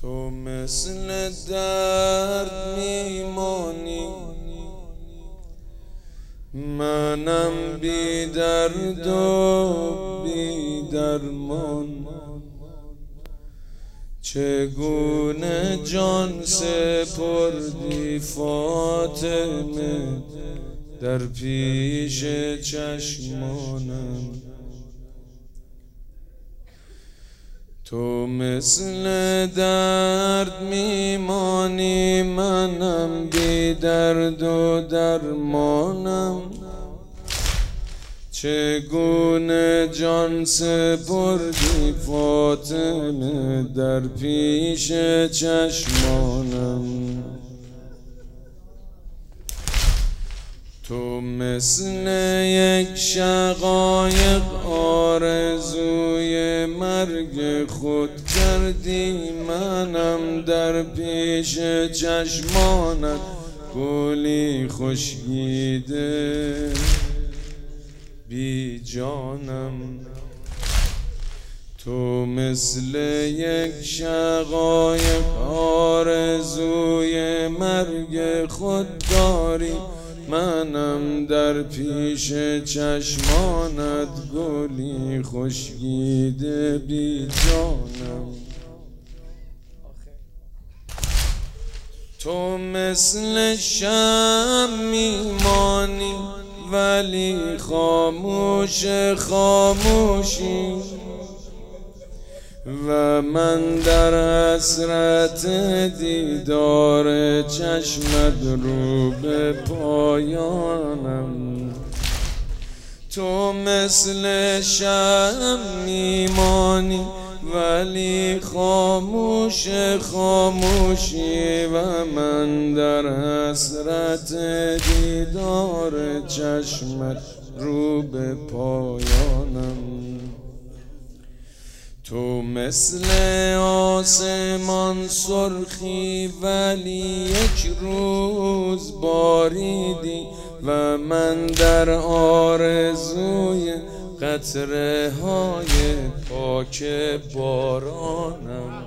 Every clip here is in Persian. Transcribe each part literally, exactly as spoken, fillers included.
تو مثل درد میمانی، منم بی درد و بی درمان. چگونه جان سپردی فاطمه در پیش چشمانم. تو مثل درد میمانی، منم بی درد و درمانم. چگونه جان سپردی فاطمه در پیش چشمانم. تو مثل یک شقایق آرزوی مرگ خود کردی، منم در پیش چشمانت گلی خشکیده بی جانم. تو مثل یک شقایق آرزوی مرگ خود داری، منم در پیش چشمانت گلی خشکیده بی جانم. تو مثل شمع میمانی ولی خاموش خاموشی، و من در حسرت دیدار چشمت رو به پایانم. تو مثل شمع میمانی ولی خاموش خاموشی، و من در حسرت دیدار چشمت رو به پایانم. تو مثل آسمان سرخی ولی یک روز باریدی، و من در آرزوی قطره های پاک بارانم.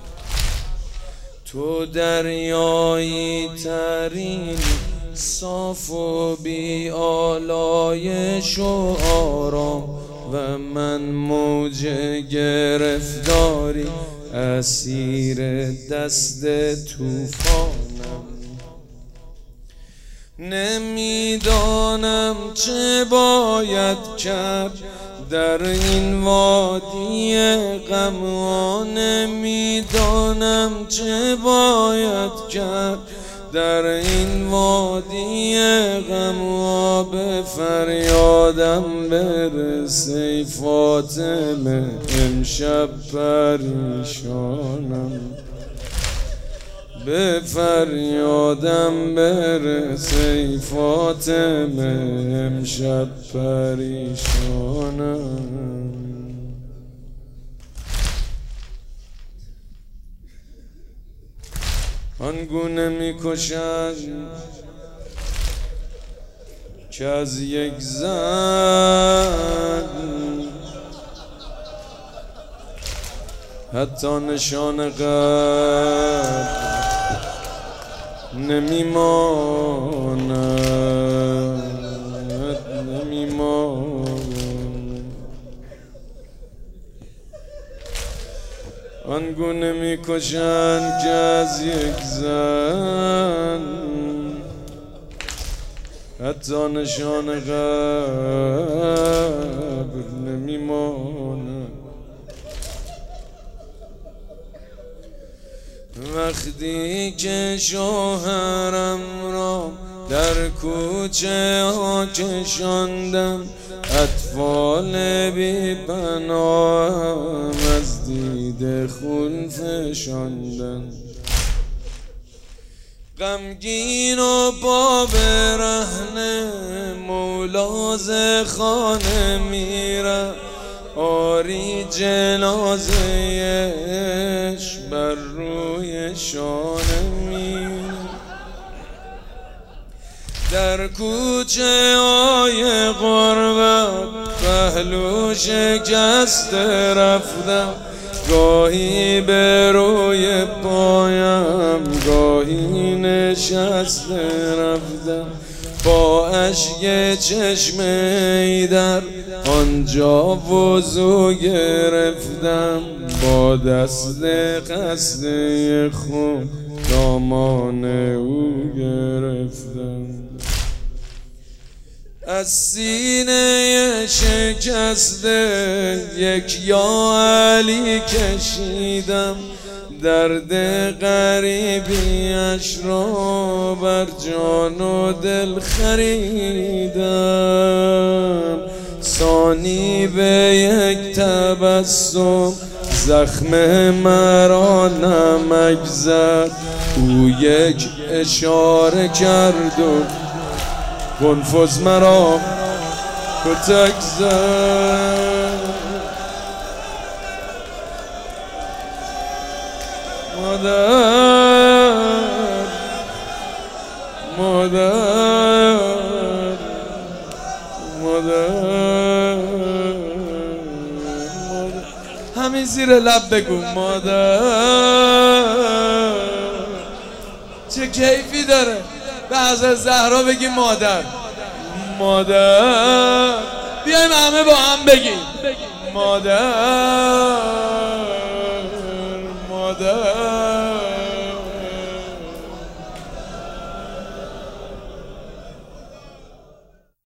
تو دریایی ترین صاف و بی آلایش و آرام، و من موج گرفتاری اسیر دست طوفانم. نمیدانم چه باید کرد در این وادی غم ها، نمیدانم چه باید کرد در این وادی غم ها. به فریادم برسی فاطمه امشب پریشانم. به فریادم برسی فاطمه امشب پریشانم. آنگونه میکشند که از یک زن حتی نشان قلب نمیماند نمیماند. آنگونه میکشند که از یک زن حتی نشان قبر نمیماند. وقتی که شوهرم را در کوچه ها کشاندم، اطفال بی پناهم از دید خون فشاندن. غمگین و با برهنه مولاز خانه میرم، آری جنازه‌اش بر روی شانه میرم. در کوچه های غربت پهلو شکسته رفتم، گاهی به روی خسته رفتم با اشک چشم در آنجا وضو گرفتم با دست خسته خون دامان او گرفتم از سینه شکسته یک یا علی کشیدم درد غریبیش را بر جان و دل خریدم ثانی به یک تبسم زخم مرا نمک زد او یک اشاره کرد و کنفوز مرا کتک زد مادر مادر مادر همین زیر لب بگو مادر چه کیفی داره به حضرت زهرا بگی مادر مادر بیایم همه با هم بگیم مادر